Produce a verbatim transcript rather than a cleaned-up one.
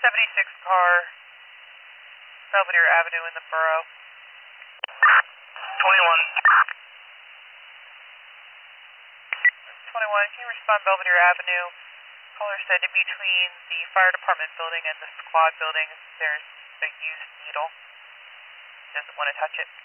seventy-six car, Belvedere Avenue in the borough. twenty-one. twenty-one, can you respond Belvedere Avenue? Caller said in between the fire department building and the squad building, there's a used needle. Doesn't want to touch it.